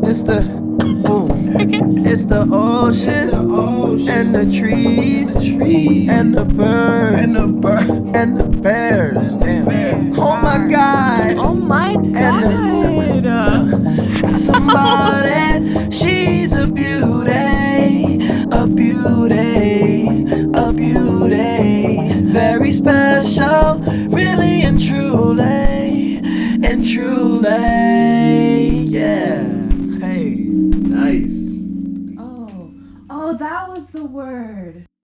It's the it's the ocean and the trees and the birds and the bears. Damn. Oh my God. Oh my God. Somebody, she's a beauty, a beauty, a beauty. Very special, really and truly, yeah. Hey. Nice. Oh, that was the word.